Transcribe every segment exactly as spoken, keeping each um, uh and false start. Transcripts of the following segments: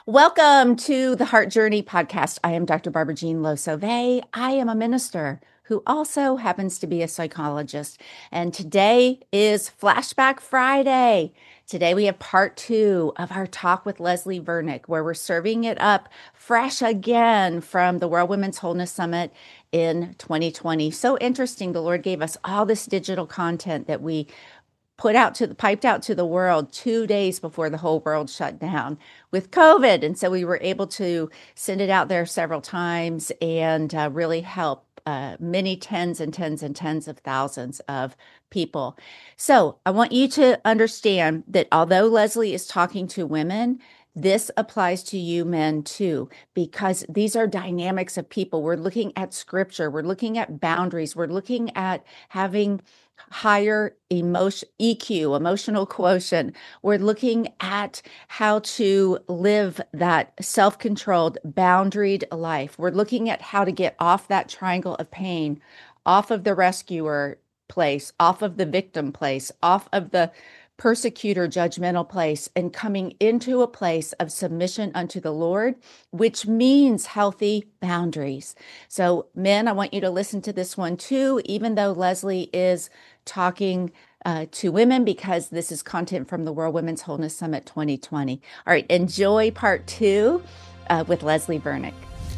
Welcome to the Heart Journey podcast. I am Doctor Barbara Jean Losove. I am a minister who also happens to be a psychologist. And today is Flashback Friday. Today we have part two of our talk with Leslie Vernick, where we're serving it up fresh again from the World Women's Wholeness Summit in twenty twenty. So interesting. The Lord gave us all this digital content that we put out to the piped out to the world two days before the whole world shut down with COVID. And so we were able to send it out there several times and uh, really help uh, many tens and tens and tens of thousands of people. So I want you to understand that although Leslie is talking to women, this applies to you men too, because these are dynamics of people. We're looking at scripture. We're looking at boundaries. We're looking at having higher emotion, E Q, emotional quotient. We're looking at how to live that self-controlled, boundaried life. We're looking at how to get off that triangle of pain, off of the rescuer place, off of the victim place, off of the persecutor judgmental place, and coming into a place of submission unto the Lord, which means healthy boundaries. So men, I want you to listen to this one too, even though Leslie is talking uh, to women, because this is content from the World Women's Wholeness Summit twenty twenty. All right, enjoy part two uh, with Leslie Vernick.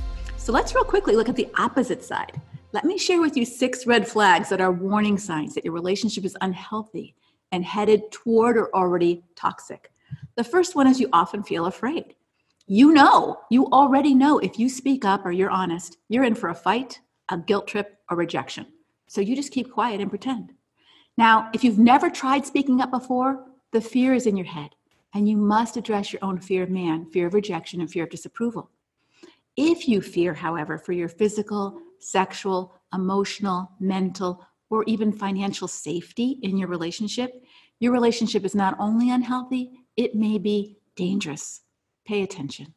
So let's real quickly look at the opposite side. Let me share with you six red flags that are warning signs that your relationship is unhealthy and headed toward or already toxic. The first one is you often feel afraid. You know, you already know if you speak up or you're honest, you're in for a fight, a guilt trip, or rejection. So you just keep quiet and pretend. Now, if you've never tried speaking up before, the fear is in your head, and you must address your own fear of man, fear of rejection, and fear of disapproval. If you fear, however, for your physical, sexual, emotional, mental, or even financial safety in your relationship, your relationship is not only unhealthy, it may be dangerous. Pay attention.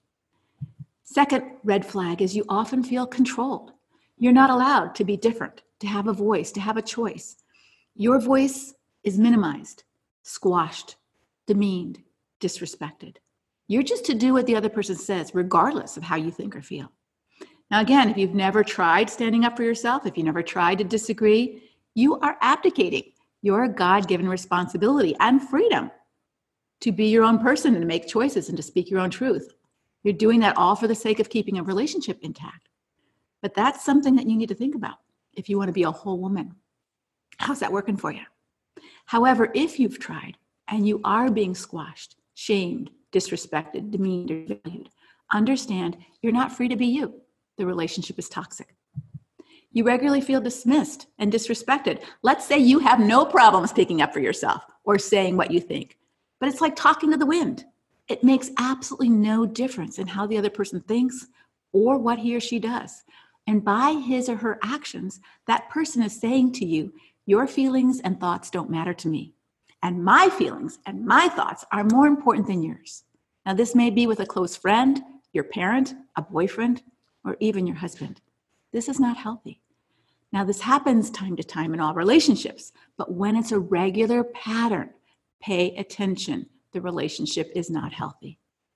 Second red flag is you often feel controlled. You're not allowed to be different, to have a voice, to have a choice. Your voice is minimized, squashed, demeaned, disrespected. You're just to do what the other person says, regardless of how you think or feel. Now, again, if you've never tried standing up for yourself, if you never tried to disagree, you are abdicating your God-given responsibility and freedom to be your own person and to make choices and to speak your own truth. You're doing that all for the sake of keeping a relationship intact. But that's something that you need to think about if you want to be a whole woman. How's that working for you? However, if you've tried and you are being squashed, shamed, disrespected, demeaned, or valued, understand you're not free to be you. The relationship is toxic. You regularly feel dismissed and disrespected. Let's say you have no problem speaking up for yourself or saying what you think, but it's like talking to the wind. It makes absolutely no difference in how the other person thinks or what he or she does. And by his or her actions, that person is saying to you, your feelings and thoughts don't matter to me. And my feelings and my thoughts are more important than yours. Now, this may be with a close friend, your parent, a boyfriend, or even your husband. This is not healthy. Now, this happens time to time in all relationships, but when it's a regular pattern, pay attention. The relationship is not healthy.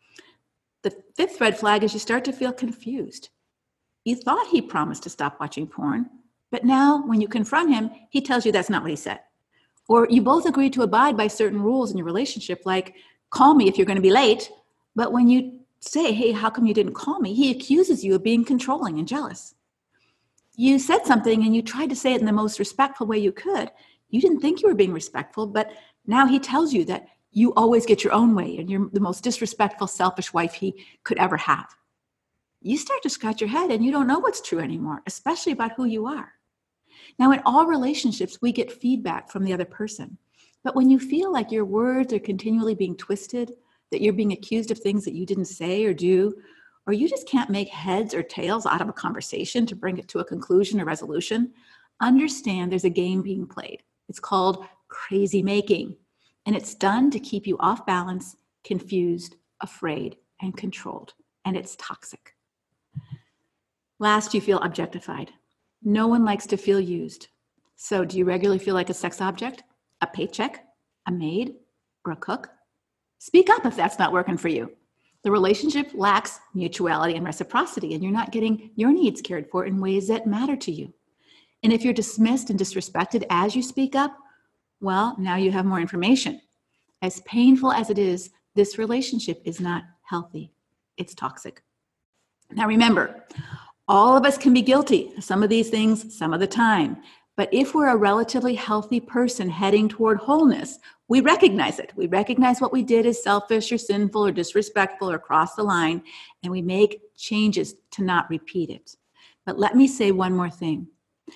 The fifth red flag is you start to feel confused. You thought he promised to stop watching porn, but now when you confront him, he tells you that's not what he said. Or you both agreed to abide by certain rules in your relationship, like call me if you're going to be late, but when you say, hey, how come you didn't call me? He accuses you of being controlling and jealous. You said something and you tried to say it in the most respectful way you could. You didn't think you were being respectful, but now he tells you that you always get your own way and you're the most disrespectful, selfish wife he could ever have. You start to scratch your head and you don't know what's true anymore, especially about who you are. Now, in all relationships, we get feedback from the other person. But when you feel like your words are continually being twisted, that you're being accused of things that you didn't say or do, or you just can't make heads or tails out of a conversation to bring it to a conclusion or resolution, understand there's a game being played. It's called crazy making, and it's done to keep you off balance, confused, afraid, and controlled, and it's toxic. Last, you feel objectified. No one likes to feel used. So do you regularly feel like a sex object, a paycheck, a maid, or a cook? Speak up if that's not working for you. The relationship lacks mutuality and reciprocity, and you're not getting your needs cared for in ways that matter to you. And if you're dismissed and disrespected as you speak up, well, now you have more information. As painful as it is, this relationship is not healthy. It's toxic. Now remember, all of us can be guilty of some of these things some of the time. But if we're a relatively healthy person heading toward wholeness, we recognize it. We recognize what we did is selfish or sinful or disrespectful or cross the line, and we make changes to not repeat it. But let me say one more thing.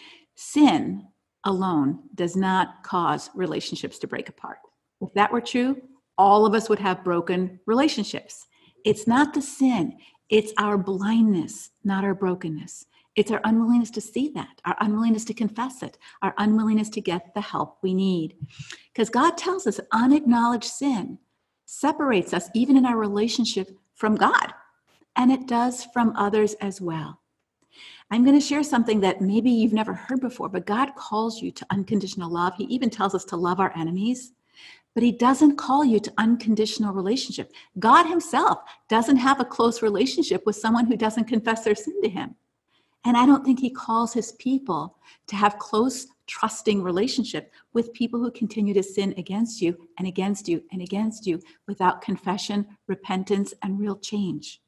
Sin alone does not cause relationships to break apart. If that were true, all of us would have broken relationships. It's not the sin. It's our blindness, not our brokenness. It's our unwillingness to see that, our unwillingness to confess it, our unwillingness to get the help we need. Because God tells us unacknowledged sin separates us, even in our relationship, from God. And it does from others as well. I'm going to share something that maybe you've never heard before, but God calls you to unconditional love. He even tells us to love our enemies. But he doesn't call you to unconditional relationship. God himself doesn't have a close relationship with someone who doesn't confess their sin to him. And I don't think he calls his people to have close, trusting relationship with people who continue to sin against you and against you and against you without confession, repentance, and real change.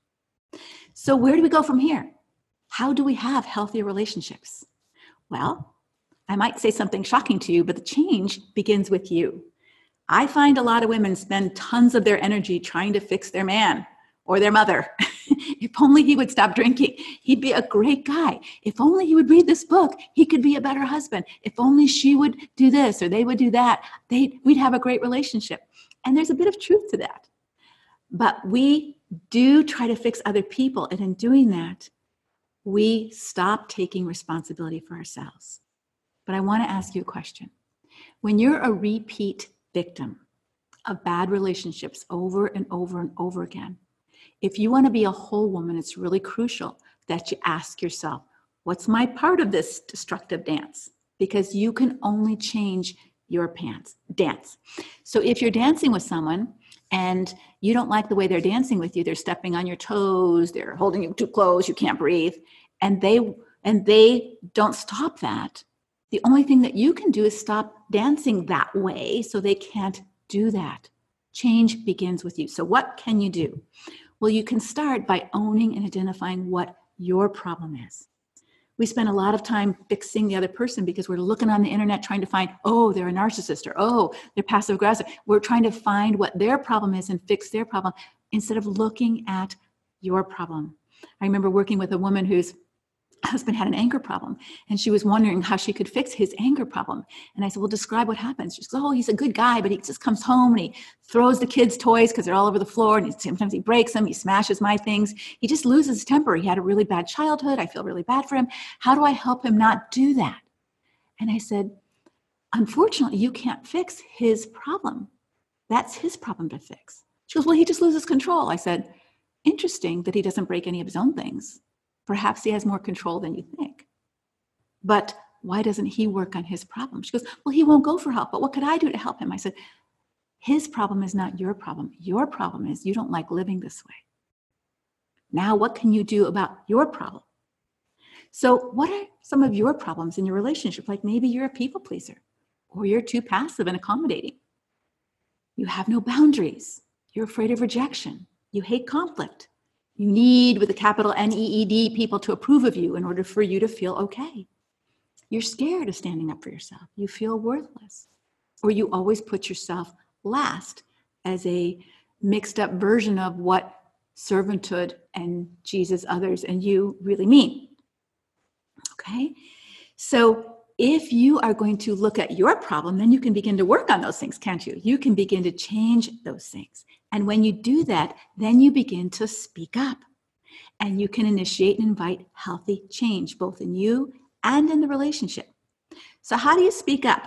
So where do we go from here? How do we have healthy relationships? Well, I might say something shocking to you, but the change begins with you. I find a lot of women spend tons of their energy trying to fix their man or their mother. If only he would stop drinking, he'd be a great guy. If only he would read this book, he could be a better husband. If only she would do this or they would do that, they we'd have a great relationship. And there's a bit of truth to that. But we do try to fix other people. And in doing that, we stop taking responsibility for ourselves. But I want to ask you a question. When you're a repeat victim of bad relationships over and over and over again, if you want to be a whole woman, it's really crucial that you ask yourself, what's my part of this destructive dance? Because you can only change your pants, dance. So if you're dancing with someone and you don't like the way they're dancing with you, they're stepping on your toes, they're holding you too close, you can't breathe, and they and they don't stop that, the only thing that you can do is stop dancing that way so they can't do that. Change begins with you. So what can you do? Well, you can start by owning and identifying what your problem is. We spend a lot of time fixing the other person because we're looking on the internet trying to find, oh, they're a narcissist, or oh, they're passive aggressive. We're trying to find what their problem is and fix their problem instead of looking at your problem. I remember working with a woman whose husband had an anger problem, and she was wondering how she could fix his anger problem. And I said, well, describe what happens. She goes, oh, he's a good guy, but he just comes home and he throws the kids' toys because they're all over the floor, and he, sometimes he breaks them, he smashes my things. He just loses his temper. He had a really bad childhood. I feel really bad for him. How do I help him not do that? And I said, unfortunately, you can't fix his problem. That's his problem to fix. She goes, well, he just loses control. I said, interesting that he doesn't break any of his own things. Perhaps he has more control than you think. But why doesn't he work on his problem? She goes, well, he won't go for help, but what could I do to help him? I said, his problem is not your problem. Your problem is you don't like living this way. Now, what can you do about your problem? So what are some of your problems in your relationship? Like maybe you're a people pleaser, or you're too passive and accommodating. You have no boundaries. You're afraid of rejection. You hate conflict. You need, with a capital N E E D, people to approve of you in order for you to feel okay. You're scared of standing up for yourself. You feel worthless. Or you always put yourself last as a mixed up version of what servanthood and Jesus, others, and you really mean. Okay? So if you are going to look at your problem, then you can begin to work on those things, can't you? You can begin to change those things. And when you do that, then you begin to speak up. And you can initiate and invite healthy change, both in you and in the relationship. So how do you speak up?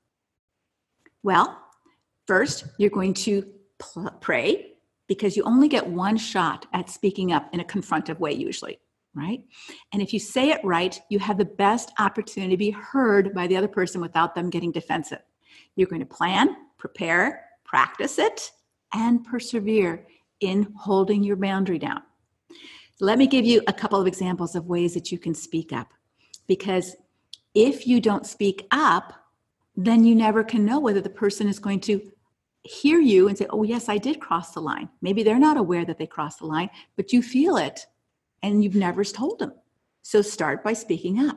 Well, first, you're going to pl- pray, because you only get one shot at speaking up in a confrontive way usually, right? And if you say it right, you have the best opportunity to be heard by the other person without them getting defensive. You're going to plan, prepare, practice it, and persevere in holding your boundary down. Let me give you a couple of examples of ways that you can speak up. Because if you don't speak up, then you never can know whether the person is going to hear you and say, oh, yes, I did cross the line. Maybe they're not aware that they crossed the line, but you feel it and you've never told them. So start by speaking up.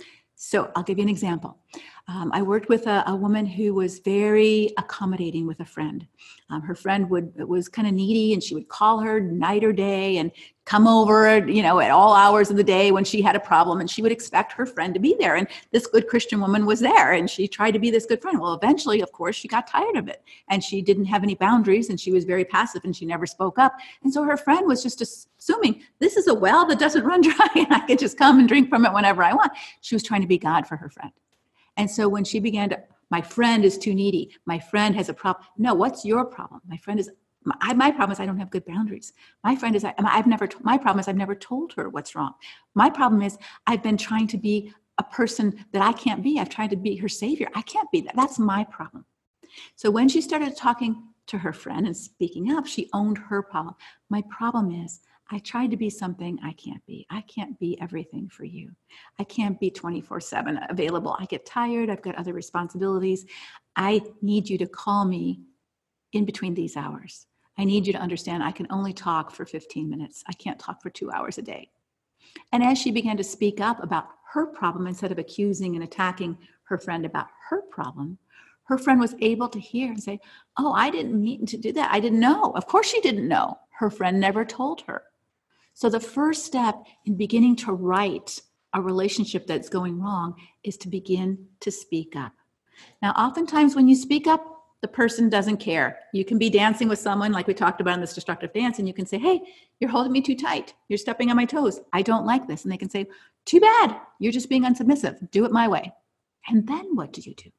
So I'll give you an example. Um, I worked with a, a woman who was very accommodating with a friend. Um, her friend would was kind of needy, and she would call her night or day and come over, you know, at all hours of the day when she had a problem, and she would expect her friend to be there. And this good Christian woman was there, and she tried to be this good friend. Well, eventually, of course, she got tired of it, and she didn't have any boundaries, and she was very passive, and she never spoke up. And so her friend was just assuming this is a well that doesn't run dry, and I can just come and drink from it whenever I want. She was trying to be God for her friend. And so when she began to, my friend is too needy. My friend has a problem. No, what's your problem? My friend is, my, my problem is I don't have good boundaries. My friend is, I, I've never, my problem is I've never told her what's wrong. My problem is I've been trying to be a person that I can't be. I've tried to be her savior. I can't be that. That's my problem. So when she started talking to her friend and speaking up, she owned her problem. My problem is I tried to be something I can't be. I can't be everything for you. I can't be twenty-four seven available. I get tired. I've got other responsibilities. I need you to call me in between these hours. I need you to understand I can only talk for fifteen minutes. I can't talk for two hours a day. And as she began to speak up about her problem, instead of accusing and attacking her friend about her problem, her friend was able to hear and say, oh, I didn't mean to do that. I didn't know. Of course she didn't know. Her friend never told her. So the first step in beginning to right a relationship that's going wrong is to begin to speak up. Now, oftentimes when you speak up, the person doesn't care. You can be dancing with someone like we talked about in this destructive dance, and you can say, hey, you're holding me too tight. You're stepping on my toes. I don't like this. And they can say, too bad. You're just being unsubmissive. Do it my way. And then what do you do?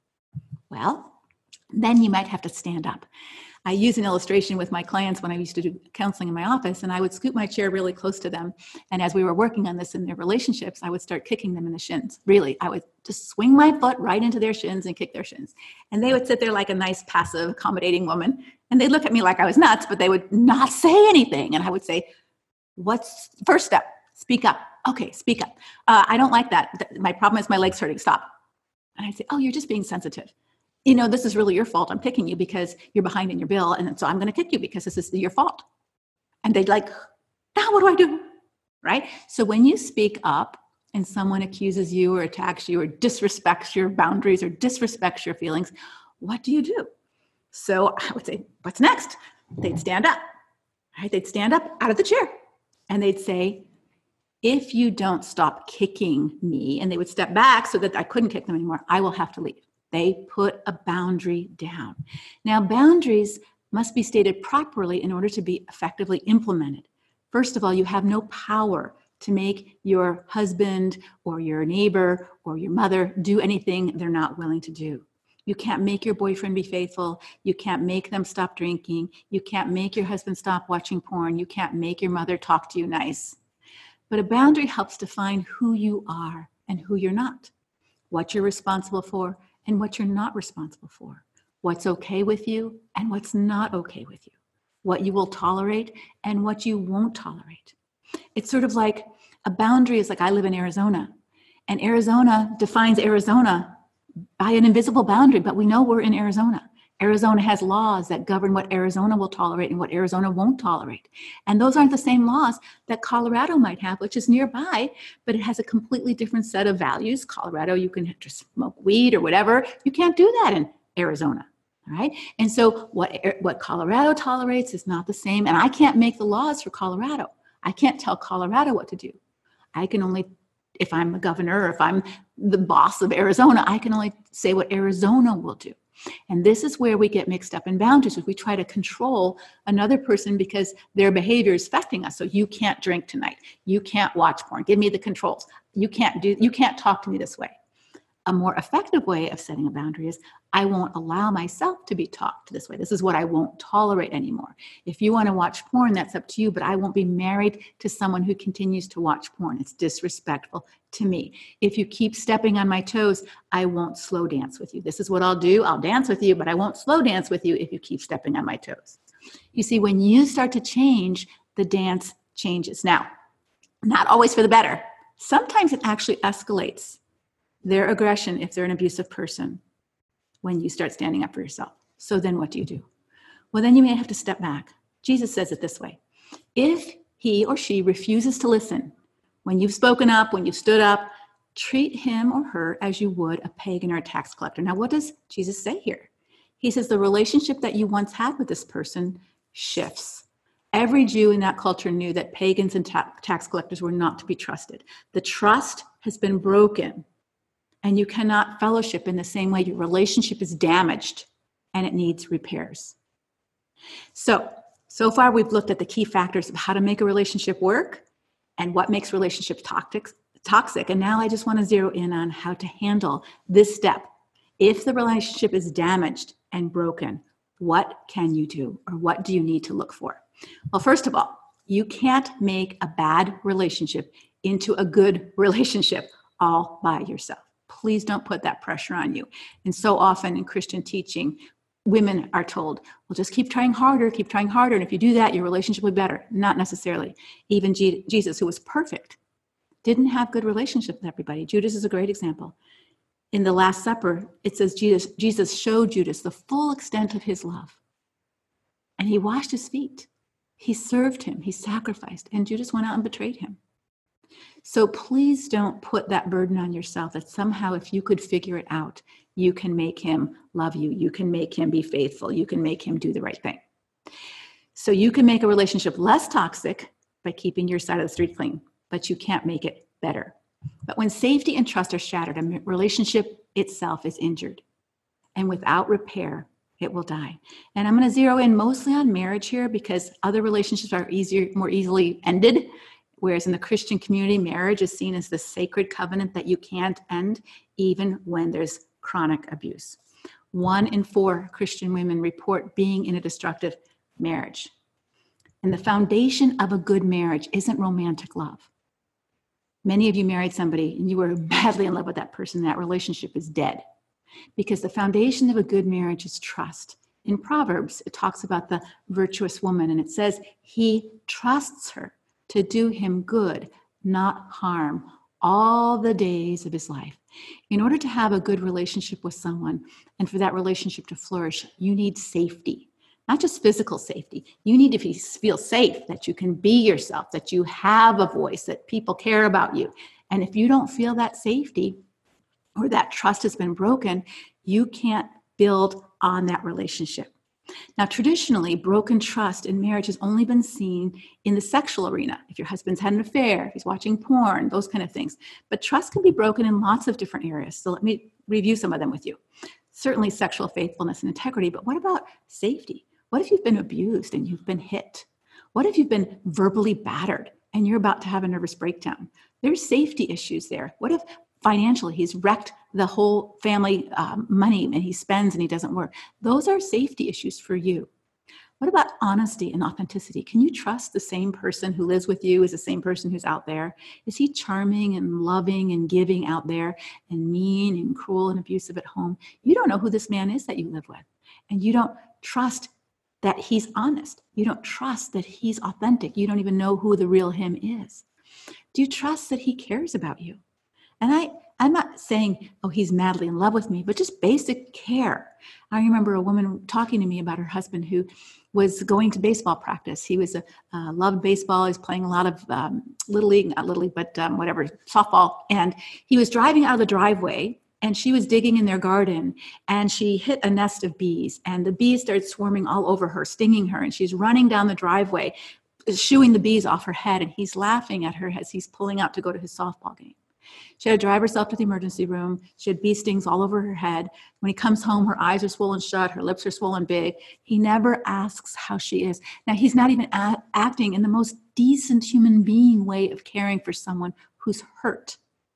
Well, then you might have to stand up. I use an illustration with my clients when I used to do counseling in my office, and I would scoot my chair really close to them. And as we were working on this in their relationships, I would start kicking them in the shins. Really, I would just swing my foot right into their shins and kick their shins. And they would sit there like a nice, passive, accommodating woman. And they'd look at me like I was nuts, but they would not say anything. And I would say, what's first step? Speak up. Okay, speak up. Uh, I don't like that. My problem is my leg's hurting. Stop. And I'd say, oh, you're just being sensitive. You know, this is really your fault. I'm kicking you because you're behind in your bill. And so I'm going to kick you because this is your fault. And they'd like, now what do I do? Right? So when you speak up and someone accuses you or attacks you or disrespects your boundaries or disrespects your feelings, what do you do? So I would say, what's next? They'd stand up. Right? They'd stand up out of the chair and they'd say, if you don't stop kicking me, and they would step back so that I couldn't kick them anymore, I will have to leave. They put a boundary down. Now, boundaries must be stated properly in order to be effectively implemented. First of all, you have no power to make your husband or your neighbor or your mother do anything they're not willing to do. You can't make your boyfriend be faithful. You can't make them stop drinking. You can't make your husband stop watching porn. You can't make your mother talk to you nice. But a boundary helps define who you are and who you're not, what you're responsible for, and what you're not responsible for, what's okay with you and what's not okay with you, what you will tolerate and what you won't tolerate. It's sort of like a boundary is like I live in Arizona, and Arizona defines Arizona by an invisible boundary, but we know we're in Arizona. Arizona has laws that govern what Arizona will tolerate and what Arizona won't tolerate. And those aren't the same laws that Colorado might have, which is nearby, but it has a completely different set of values. Colorado, you can just smoke weed or whatever. You can't do that in Arizona, all right? And so what, what Colorado tolerates is not the same, and I can't make the laws for Colorado. I can't tell Colorado what to do. I can only, if I'm the governor or if I'm the boss of Arizona, I can only say what Arizona will do. And this is where we get mixed up in boundaries, if we try to control another person because their behavior is affecting us. So you can't drink tonight. You can't watch porn. Give me the controls. You can't do, you can't talk to me this way. A more effective way of setting a boundary is I won't allow myself to be talked this way. This is what I won't tolerate anymore. If you want to watch porn, that's up to you, but I won't be married to someone who continues to watch porn. It's disrespectful to me. If you keep stepping on my toes, I won't slow dance with you. This is what I'll do. I'll dance with you, but I won't slow dance with you if you keep stepping on my toes. You see, when you start to change, the dance changes. Now, not always for the better. Sometimes it actually escalates their aggression if they're an abusive person when you start standing up for yourself. So then what do you do? Well, then you may have to step back. Jesus says it this way. If he or she refuses to listen, when you've spoken up, when you've stood up, treat him or her as you would a pagan or a tax collector. Now, what does Jesus say here? He says the relationship that you once had with this person shifts. Every Jew in that culture knew that pagans and ta- tax collectors were not to be trusted. The trust has been broken, and you cannot fellowship in the same way. Your relationship is damaged, and it needs repairs. So, so far we've looked at the key factors of how to make a relationship work and what makes relationships toxic. toxic. And now I just want to zero in on how to handle this step. If the relationship is damaged and broken, what can you do, or what do you need to look for? Well, first of all, you can't make a bad relationship into a good relationship all by yourself. Please don't put that pressure on you. And so often in Christian teaching, women are told, well, just keep trying harder, keep trying harder. And if you do that, your relationship will be better. Not necessarily. Even G- Jesus, who was perfect, didn't have good relationship with everybody. Judas is a great example. In the Last Supper, it says Jesus, Jesus showed Judas the full extent of his love. And he washed his feet. He served him. He sacrificed. And Judas went out and betrayed him. So please don't put that burden on yourself that somehow if you could figure it out, you can make him love you. You can make him be faithful. You can make him do the right thing. So you can make a relationship less toxic by keeping your side of the street clean, but you can't make it better. But when safety and trust are shattered, a relationship itself is injured. And without repair, it will die. And I'm going to zero in mostly on marriage here because other relationships are easier, more easily ended. Whereas in the Christian community, marriage is seen as the sacred covenant that you can't end, even when there's chronic abuse. One in four Christian women report being in a destructive marriage. And the foundation of a good marriage isn't romantic love. Many of you married somebody and you were madly in love with that person. That relationship is dead because the foundation of a good marriage is trust. In Proverbs, it talks about the virtuous woman, and it says he trusts her to do him good, not harm, all the days of his life. In order to have a good relationship with someone and for that relationship to flourish, you need safety, not just physical safety. You need to feel safe, that you can be yourself, that you have a voice, that people care about you. And if you don't feel that safety or that trust has been broken, you can't build on that relationship. Now, traditionally, broken trust in marriage has only been seen in the sexual arena. If your husband's had an affair, if he's watching porn, those kind of things. But trust can be broken in lots of different areas. So let me review some of them with you. Certainly sexual faithfulness and integrity, but what about safety? What if you've been abused and you've been hit? What if you've been verbally battered and you're about to have a nervous breakdown? There's safety issues there. What if financially he's wrecked the whole family um, money and he spends and he doesn't work? Those are safety issues for you. What about honesty and authenticity? Can you trust the same person who lives with you is the same person who's out there? Is he charming and loving and giving out there and mean and cruel and abusive at home? You don't know who this man is that you live with, and you don't trust that he's honest. You don't trust that he's authentic. You don't even know who the real him is. Do you trust that he cares about you? And I, I'm not saying, oh, he's madly in love with me, but just basic care. I remember a woman talking to me about her husband who was going to baseball practice. He was a uh, loved baseball. He was playing a lot of um, Little League, not Little League, but um, whatever, softball. And he was driving out of the driveway, and she was digging in their garden, and she hit a nest of bees, and the bees started swarming all over her, stinging her, and she's running down the driveway, shooing the bees off her head, and he's laughing at her as he's pulling out to go to his softball game. She had to drive herself to the emergency room. She had bee stings all over her head. When he comes home, her eyes are swollen shut, her lips are swollen big. He never asks how she is. Now, he's not even a- acting in the most decent human being way of caring for someone who's hurt.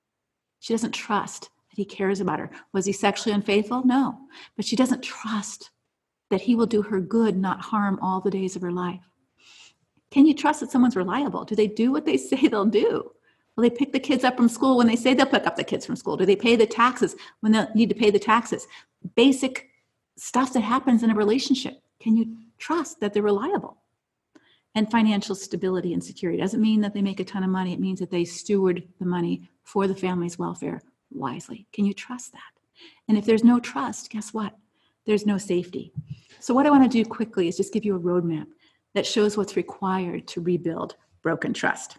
She doesn't trust that he cares about her. Was he sexually unfaithful? No. But she doesn't trust that he will do her good, not harm, all the days of her life. Can you trust that someone's reliable? Do they do what they say they'll do? Will they pick the kids up from school when they say they'll pick up the kids from school? Do they pay the taxes when they need to pay the taxes? Basic stuff that happens in a relationship. Can you trust that they're reliable. And financial stability and security doesn't mean that they make a ton of money. It means that they steward the money for the family's welfare wisely. Can you trust that? And if there's no trust, guess what? There's no safety. So what I want to do quickly is just give you a roadmap that shows what's required to rebuild broken trust.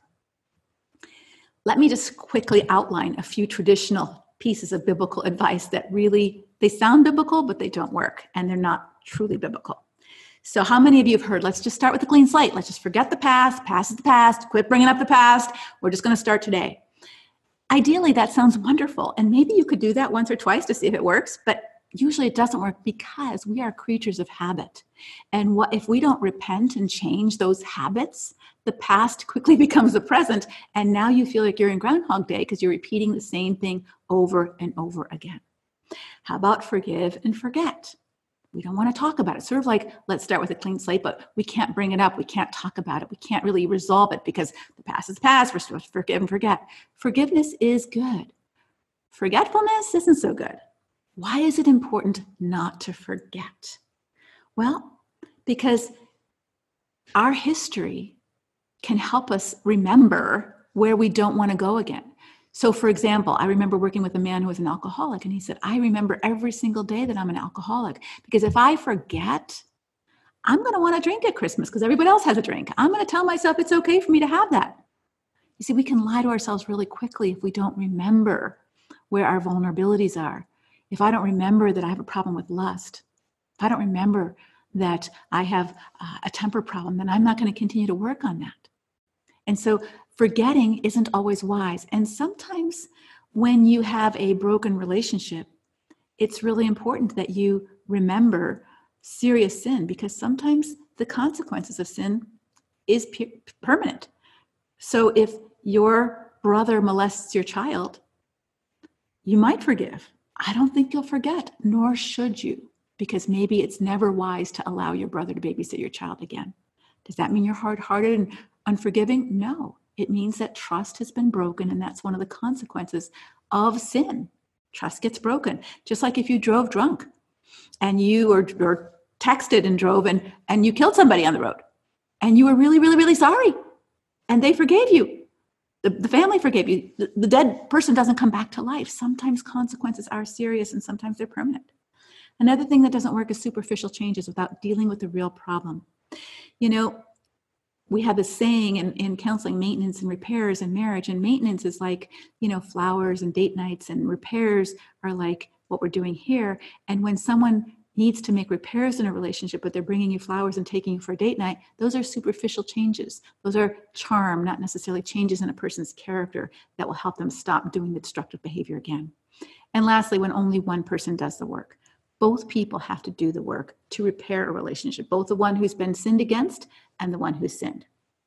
Let me just quickly outline a few traditional pieces of biblical advice that really, they sound biblical, but they don't work, and they're not truly biblical. So how many of you have heard, let's just start with a clean slate. Let's just forget the past. Past is the past. Quit bringing up the past. We're just going to start today. Ideally, that sounds wonderful. And maybe you could do that once or twice to see if it works, but usually it doesn't work because we are creatures of habit. And what if we don't repent and change those habits, the past quickly becomes the present. And now you feel like you're in Groundhog Day because you're repeating the same thing over and over again. How about forgive and forget? We don't want to talk about it. Sort of like, let's start with a clean slate, but we can't bring it up. We can't talk about it. We can't really resolve it because the past is the past. We're supposed to forgive and forget. Forgiveness is good. Forgetfulness isn't so good. Why is it important not to forget? Well, because our history can help us remember where we don't want to go again. So for example, I remember working with a man who was an alcoholic, and he said, I remember every single day that I'm an alcoholic, because if I forget, I'm going to want to drink at Christmas because everybody else has a drink. I'm going to tell myself it's okay for me to have that. You see, we can lie to ourselves really quickly if we don't remember where our vulnerabilities are. If I don't remember that I have a problem with lust, if I don't remember that I have uh, a temper problem, then I'm not going to continue to work on that. And so forgetting isn't always wise. And sometimes when you have a broken relationship, it's really important that you remember serious sin, because sometimes the consequences of sin is pe- permanent. So if your brother molests your child, you might forgive. I don't think you'll forget, nor should you, because maybe it's never wise to allow your brother to babysit your child again. Does that mean you're hard-hearted and unforgiving? No. It means that trust has been broken, and that's one of the consequences of sin. Trust gets broken. Just like if you drove drunk and you or, or texted and drove and, and you killed somebody on the road and you were really, really, really sorry and they forgave you. The, the family forgave you. The, the dead person doesn't come back to life. Sometimes consequences are serious and sometimes they're permanent. Another thing that doesn't work is superficial changes without dealing with the real problem. You know, we have this saying in, in counseling, maintenance and repairs in marriage. And maintenance is like, you know, flowers and date nights, and repairs are like what we're doing here. And when someone needs to make repairs in a relationship, but they're bringing you flowers and taking you for a date night, those are superficial changes. Those are charm, not necessarily changes in a person's character that will help them stop doing the destructive behavior again. And lastly, when only one person does the work. Both people have to do the work to repair a relationship, both the one who's been sinned against and the one who's sinned.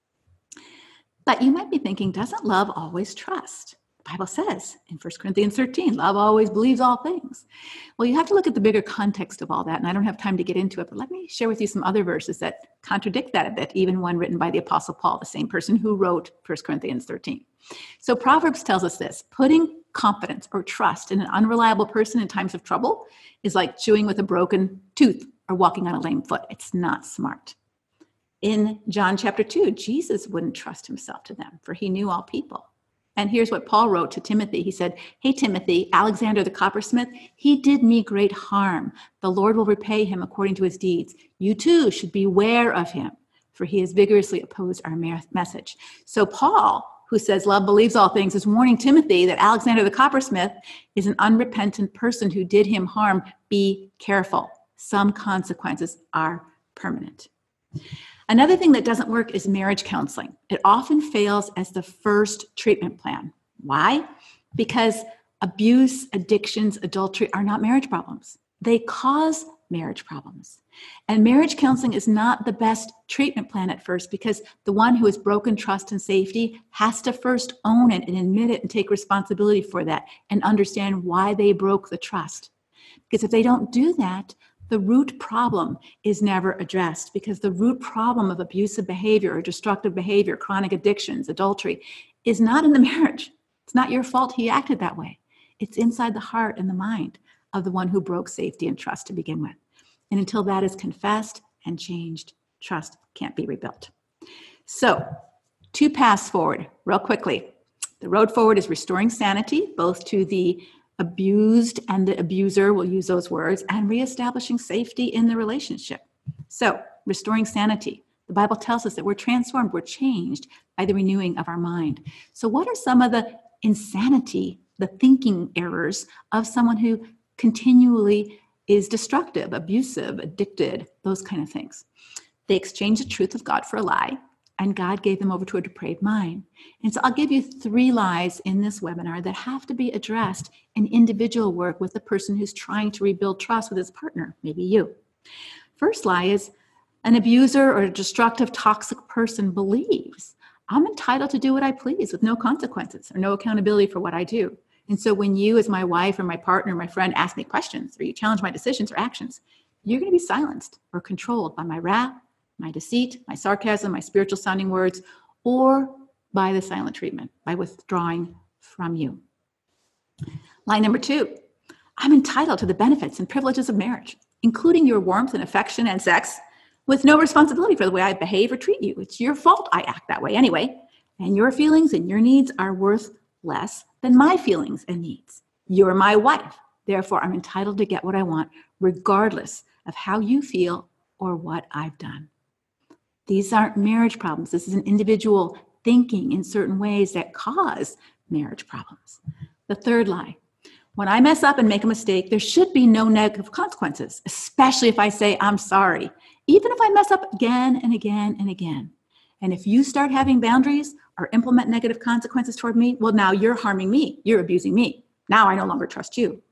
But you might be thinking, doesn't love always trust? The Bible says in First Corinthians thirteen, love always believes all things. Well, you have to look at the bigger context of all that, and I don't have time to get into it, but let me share with you some other verses that contradict that a bit, even one written by the Apostle Paul, the same person who wrote First Corinthians thirteen. So Proverbs tells us this: putting confidence or trust in an unreliable person in times of trouble is like chewing with a broken tooth or walking on a lame foot. It's not smart. In John chapter two, Jesus wouldn't trust himself to them, for he knew all people. And here's what Paul wrote to Timothy. He said, hey, Timothy, Alexander the coppersmith, he did me great harm. The Lord will repay him according to his deeds. You too should beware of him, for he has vigorously opposed our message. So Paul, who says love believes all things, is warning Timothy that Alexander the coppersmith is an unrepentant person who did him harm. Be careful. Some consequences are permanent. Another thing that doesn't work is marriage counseling. It often fails as the first treatment plan. Why? Because abuse, addictions, adultery are not marriage problems. They cause marriage problems. And marriage counseling is not the best treatment plan at first, because the one who has broken trust and safety has to first own it and admit it and take responsibility for that and understand why they broke the trust. Because if they don't do that, the root problem is never addressed, because the root problem of abusive behavior or destructive behavior, chronic addictions, adultery, is not in the marriage. It's not your fault he acted that way. It's inside the heart and the mind of the one who broke safety and trust to begin with. And until that is confessed, and changed. Trust can't be rebuilt. So, two paths forward, real quickly. The road forward is restoring sanity, both to the abused and the abuser, we'll use those words, and reestablishing safety in the relationship. So, restoring sanity. The Bible tells us that we're transformed, we're changed by the renewing of our mind. So what are some of the insanity, the thinking errors of someone who continually is destructive, abusive, addicted, those kind of things? They exchanged the truth of God for a lie, and God gave them over to a depraved mind. And so I'll give you three lies in this webinar that have to be addressed in individual work with the person who's trying to rebuild trust with his partner, maybe you. First lie is, an abuser or a destructive, toxic person believes I'm entitled to do what I please with no consequences or no accountability for what I do. And so when you, as my wife or my partner, or my friend, ask me questions or you challenge my decisions or actions, you're going to be silenced or controlled by my wrath, my deceit, my sarcasm, my spiritual sounding words, or by the silent treatment, by withdrawing from you. Line number two, I'm entitled to the benefits and privileges of marriage, including your warmth and affection and sex, with no responsibility for the way I behave or treat you. It's your fault I act that way anyway. And your feelings and your needs are worth less than my feelings and needs. You're my wife. Therefore, I'm entitled to get what I want, regardless of how you feel or what I've done. These aren't marriage problems. This is an individual thinking in certain ways that cause marriage problems. The third lie. When I mess up and make a mistake, there should be no negative consequences, especially if I say I'm sorry, even if I mess up again and again and again. And if you start having boundaries or implement negative consequences toward me, well, now you're harming me. You're abusing me. Now I no longer trust you.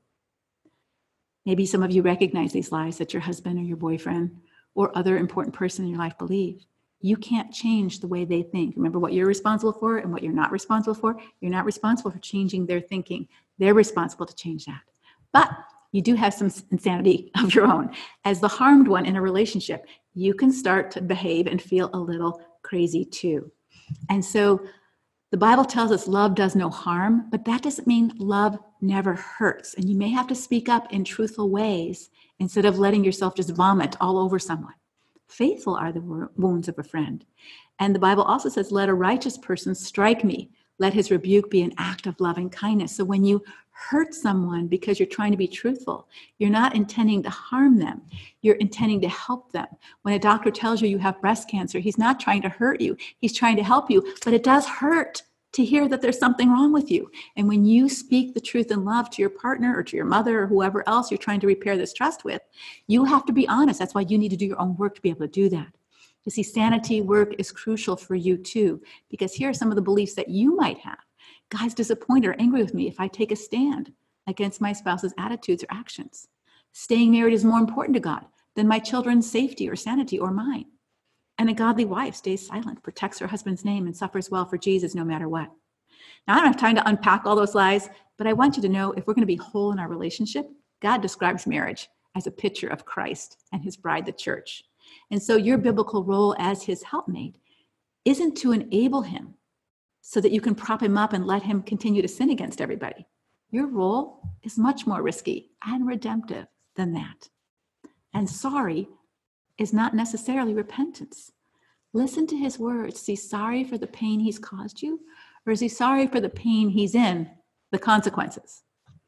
Maybe some of you recognize these lies that your husband or your boyfriend or other important person in your life believe. You can't change the way they think. Remember what you're responsible for and what you're not responsible for. You're not responsible for changing their thinking. They're responsible to change that. But you do have some insanity of your own. As the harmed one in a relationship, you can start to behave and feel a little crazy too. And so the Bible tells us love does no harm, but that doesn't mean love never hurts. And you may have to speak up in truthful ways instead of letting yourself just vomit all over someone. Faithful are the wounds of a friend. And the Bible also says, let a righteous person strike me. Let his rebuke be an act of loving kindness. So when you hurt someone because you're trying to be truthful, you're not intending to harm them. You're intending to help them. When a doctor tells you you have breast cancer, he's not trying to hurt you. He's trying to help you. But it does hurt to hear that there's something wrong with you. And when you speak the truth in love to your partner or to your mother or whoever else you're trying to repair this trust with, you have to be honest. That's why you need to do your own work to be able to do that. You see, sanity work is crucial for you too, because here are some of the beliefs that you might have. God's disappointed or angry with me if I take a stand against my spouse's attitudes or actions. Staying married is more important to God than my children's safety or sanity or mine. And a godly wife stays silent, protects her husband's name, and suffers well for Jesus no matter what. Now, I don't have time to unpack all those lies, but I want you to know if we're going to be whole in our relationship, God describes marriage as a picture of Christ and his bride, the church. And so your biblical role as his helpmate isn't to enable him so that you can prop him up and let him continue to sin against everybody. Your role is much more risky and redemptive than that. And sorry is not necessarily repentance. Listen to his words. Is he sorry for the pain he's caused you? Or is he sorry for the pain he's in, the consequences?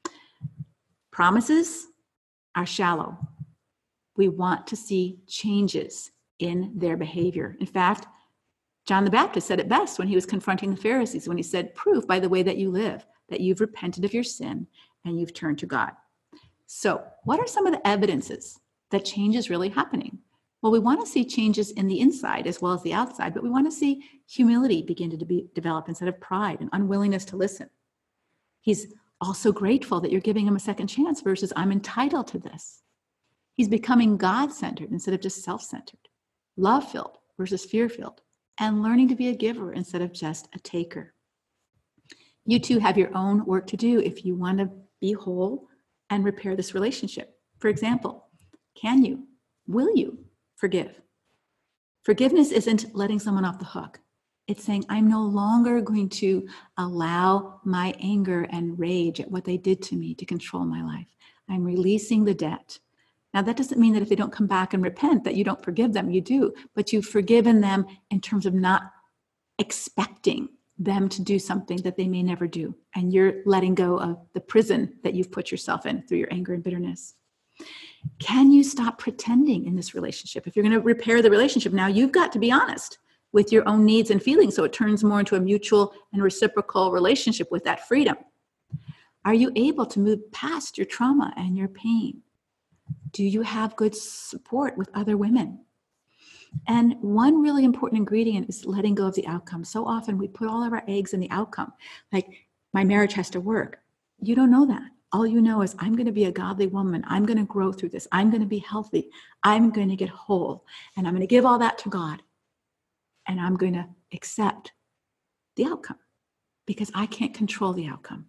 Promises are shallow. We want to see changes in their behavior. In fact, John the Baptist said it best when he was confronting the Pharisees, when he said, prove by the way that you live that you've repented of your sin and you've turned to God. So what are some of the evidences that change is really happening? Well, we want to see changes in the inside as well as the outside, but we want to see humility begin to be, develop instead of pride and unwillingness to listen. He's also grateful that you're giving him a second chance versus I'm entitled to this. He's becoming God-centered instead of just self-centered, love-filled versus fear-filled, and learning to be a giver instead of just a taker. You too have your own work to do if you want to be whole and repair this relationship. For example, can you, will you forgive? Forgiveness isn't letting someone off the hook. It's saying, I'm no longer going to allow my anger and rage at what they did to me to control my life. I'm releasing the debt. Now, that doesn't mean that if they don't come back and repent that you don't forgive them. You do, but you've forgiven them in terms of not expecting them to do something that they may never do. And you're letting go of the prison that you've put yourself in through your anger and bitterness. Can you stop pretending in this relationship? If you're going to repair the relationship now, you've got to be honest with your own needs and feelings so it turns more into a mutual and reciprocal relationship with that freedom. Are you able to move past your trauma and your pain? Do you have good support with other women? And one really important ingredient is letting go of the outcome. So often we put all of our eggs in the outcome. Like, my marriage has to work. You don't know that. All you know is, I'm going to be a godly woman. I'm going to grow through this. I'm going to be healthy. I'm going to get whole. And I'm going to give all that to God. And I'm going to accept the outcome because I can't control the outcome.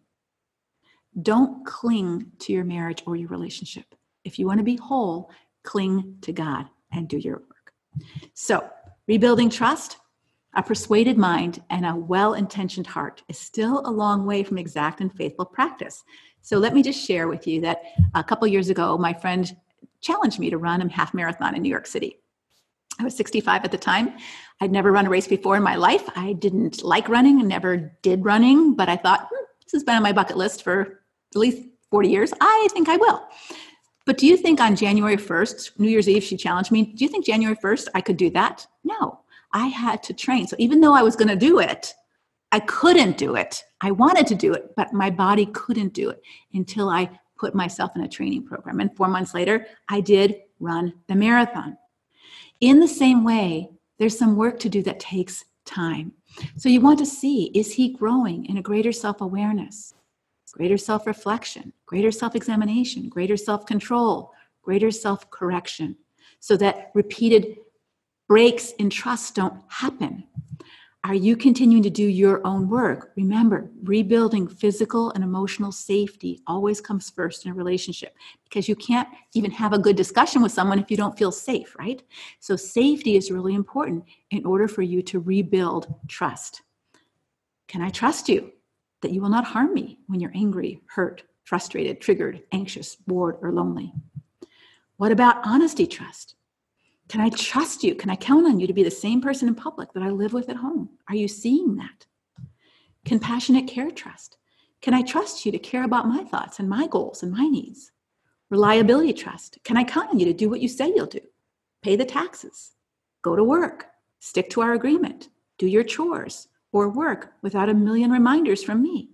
Don't cling to your marriage or your relationship. If you want to be whole, cling to God and do your work. So, rebuilding trust, a persuaded mind, and a well-intentioned heart is still a long way from exact and faithful practice. So let me just share with you that a couple years ago, my friend challenged me to run a half marathon in New York City. I was sixty-five at the time. I'd never run a race before in my life. I didn't like running and never did running, but I thought, hmm, this has been on my bucket list for at least forty years. I think I will. But do you think on January first, New Year's Eve, she challenged me, do you think January first I could do that? No, I had to train. So even though I was going to do it, I couldn't do it. I wanted to do it, but my body couldn't do it until I put myself in a training program. And four months later, I did run the marathon. In the same way, there's some work to do that takes time. So you want to see, is he growing in a greater self-awareness, greater self-reflection, greater self-examination, greater self-control, greater self-correction, so that repeated breaks in trust don't happen? Are you continuing to do your own work? Remember, rebuilding physical and emotional safety always comes first in a relationship, because you can't even have a good discussion with someone if you don't feel safe, right? So safety is really important in order for you to rebuild trust. Can I trust you that you will not harm me when you're angry, hurt, frustrated, triggered, anxious, bored, or lonely? What about honesty trust? Can I trust you? Can I count on you to be the same person in public that I live with at home? Are you seeing that? Compassionate care trust. Can I trust you to care about my thoughts and my goals and my needs? Reliability trust. Can I count on you to do what you say you'll do? Pay the taxes, go to work, stick to our agreement, do your chores, or work without a million reminders from me.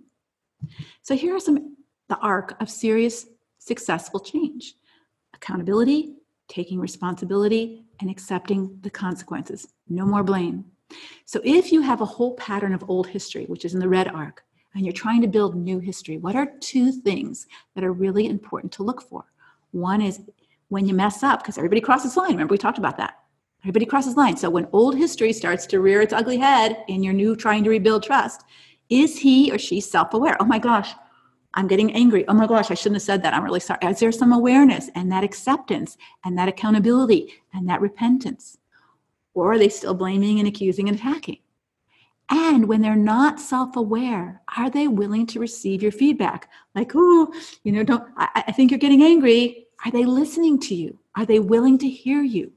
So here are some, the arc of serious, successful change. Accountability, taking responsibility, and accepting the consequences. No more blame. So if you have a whole pattern of old history, which is in the red arc, and you're trying to build new history, what are two things that are really important to look for? One is when you mess up, because everybody crosses line. Remember, we talked about that. Everybody crosses line. So when old history starts to rear its ugly head in your new trying to rebuild trust, is he or she self-aware? Oh my gosh, I'm getting angry. Oh my gosh, I shouldn't have said that. I'm really sorry. Is there some awareness and that acceptance and that accountability and that repentance? Or are they still blaming and accusing and attacking? And when they're not self-aware, are they willing to receive your feedback? Like, oh, you know, don't, I, I think you're getting angry. Are they listening to you? Are they willing to hear you?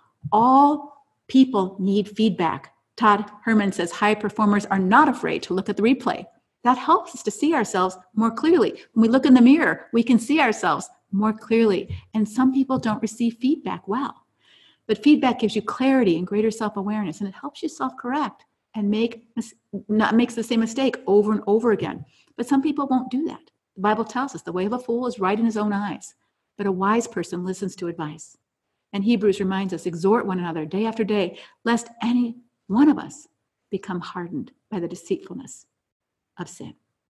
All people need feedback. Todd Herman says high performers are not afraid to look at the replay. That helps us to see ourselves more clearly. When we look in the mirror, we can see ourselves more clearly. And some people don't receive feedback well. But feedback gives you clarity and greater self-awareness, and it helps you self-correct and make not makes the same mistake over and over again. But some people won't do that. The Bible tells us the way of a fool is right in his own eyes, but a wise person listens to advice. And Hebrews reminds us, exhort one another day after day, lest any one of us become hardened by the deceitfulness of sin.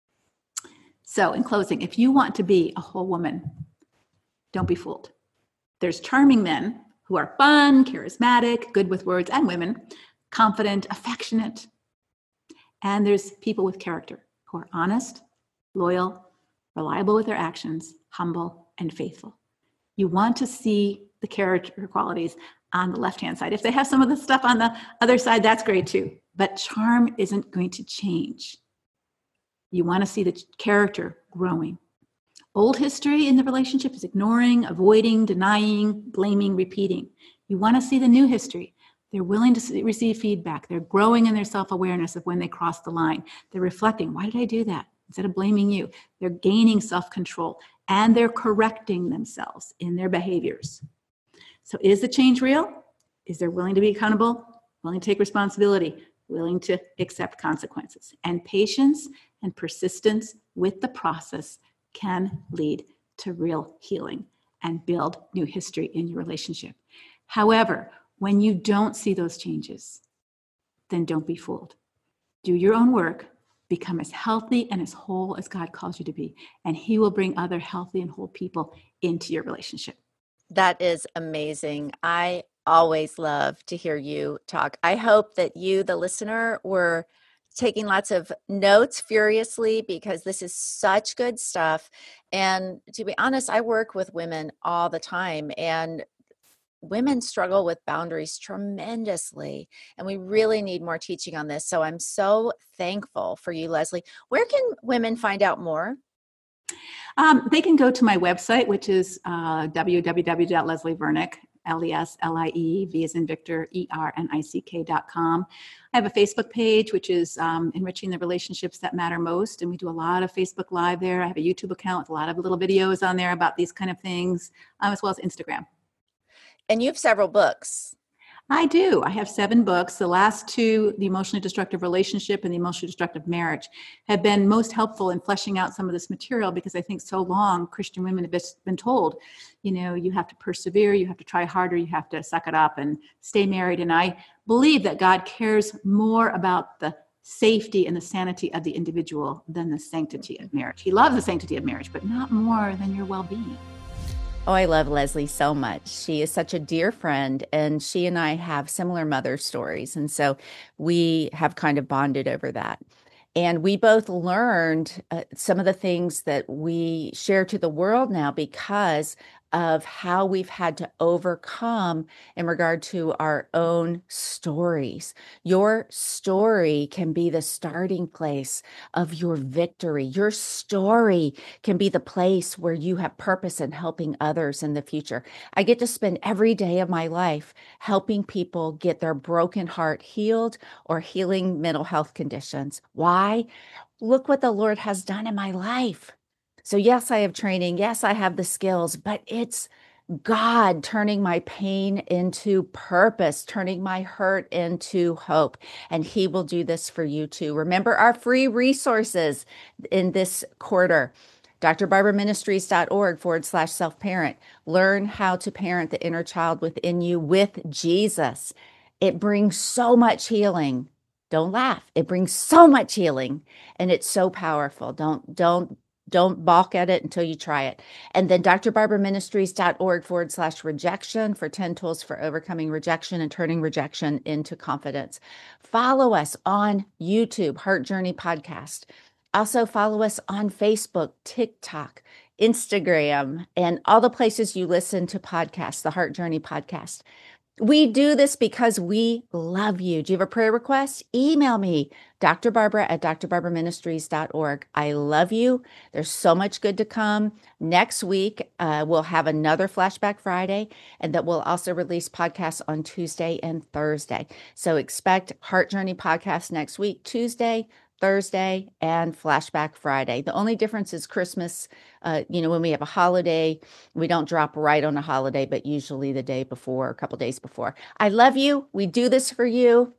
So in closing, if you want to be a whole woman, don't be fooled. There's charming men who are fun, charismatic, good with words, and women, confident, affectionate. And there's people with character who are honest, loyal, reliable with their actions, humble, and faithful. You want to see the character qualities on the left-hand side. If they have some of the stuff on the other side, that's great too. But charm isn't going to change. You want to see the character growing. Old history in the relationship is ignoring, avoiding, denying, blaming, repeating. You want to see the new history. They're willing to see, receive feedback. They're growing in their self-awareness of when they cross the line. They're reflecting, why did I do that? Instead of blaming you, they're gaining self-control and they're correcting themselves in their behaviors. So is the change real? Is there willing to be accountable, willing to take responsibility, willing to accept consequences? And patience and persistence with the process can lead to real healing and build new history in your relationship. However, when you don't see those changes, then don't be fooled. Do your own work, become as healthy and as whole as God calls you to be, and He will bring other healthy and whole people into your relationship. That is amazing. I always love to hear you talk. I hope that you, the listener, were taking lots of notes furiously, because this is such good stuff. And to be honest, I work with women all the time, and women struggle with boundaries tremendously, and we really need more teaching on this. So I'm so thankful for you, Leslie. Where can women find out more? Um, they can go to my website, which is uh, w w w dot leslie vernick, L E S L I E, V as in Victor, E R N I C K dot com. I have a Facebook page, which is um, Enriching the Relationships That Matter Most, and we do a lot of Facebook Live there. I have a YouTube account with a lot of little videos on there about these kind of things, um, as well as Instagram. And you have several books. I do. I have seven books. The last two, The Emotionally Destructive Relationship and The Emotionally Destructive Marriage, have been most helpful in fleshing out some of this material, because I think so long Christian women have been told, you know, you have to persevere, you have to try harder, you have to suck it up and stay married. And I believe that God cares more about the safety and the sanity of the individual than the sanctity of marriage. He loves the sanctity of marriage, but not more than your well-being. Oh, I love Leslie so much. She is such a dear friend, and she and I have similar mother stories. And so we have kind of bonded over that. And we both learned uh, some of the things that we share to the world now because of how we've had to overcome in regard to our own stories. Your story can be the starting place of your victory. Your story can be the place where you have purpose in helping others in the future. I get to spend every day of my life helping people get their broken heart healed or healing mental health conditions. Why? Look what the Lord has done in my life. So yes, I have training. Yes, I have the skills, but it's God turning my pain into purpose, turning my hurt into hope. And He will do this for you too. Remember our free resources in this quarter. drbarberministries.org forward slash self-parent. Learn how to parent the inner child within you with Jesus. It brings so much healing. Don't laugh. It brings so much healing, and it's so powerful. Don't, don't, don't balk at it until you try it. And then drbarberministries.org forward slash rejection for ten tools for overcoming rejection and turning rejection into confidence. Follow us on YouTube, Heart Journey Podcast. Also follow us on Facebook, TikTok, Instagram, and all the places you listen to podcasts, the Heart Journey Podcast. We do this because we love you. Do you have a prayer request? Email me, drbarbara at drbarberministries dot org. I love you. There's so much good to come. Next week, uh, we'll have another Flashback Friday, and that we'll also release podcasts on Tuesday and Thursday. So expect Heart Journey podcast next week, Tuesday, Thursday, and Flashback Friday. The only difference is Christmas. Uh, you know, when we have a holiday, we don't drop right on a holiday, but usually the day before, a couple days before. I love you. We do this for you.